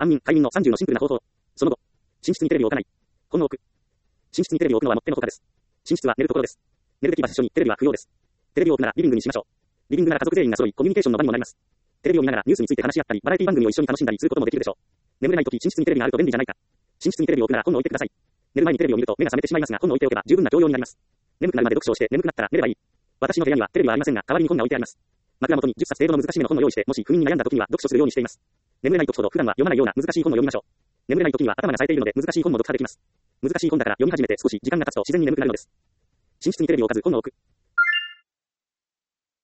安眠、快眠の30のシンプルな方法。その後、寝室にテレビを置かない。本を置く。寝室にテレビを置くのはもってのほかです。寝室は寝るところです。寝るべき場所にテレビは不要です。テレビを置くならリビングにしましょう。リビングなら家族全員が揃い、コミュニケーションの場にもなります。テレビを見ながらニュースについて話し合ったり、バラエティ番組を一緒に楽しんだりすることもできるでしょう。眠れないとき寝室にテレビがあると便利じゃないか。寝室にテレビを置くなら本を置いてください。寝る前にテレビを見ると目が覚めてしまいますが、本を置いておけば十分な教養になります。眠くなるまで読書をして眠くなったら寝ればいい。私の部屋にはテレビはありませんが、代わりに本が置いてあります。枕元に10冊程度の難しめの本を用意して、もし不眠に悩んだ時には読書するようにしています。眠れない時ほど普段は読まないような難しい本を読みましょう。眠れない時には頭が冴えているので難しい本も読破できます。難しい本だから読み始めて少し時間が経つと自然に眠くなるのです。寝室にテレビを置かず本を置く。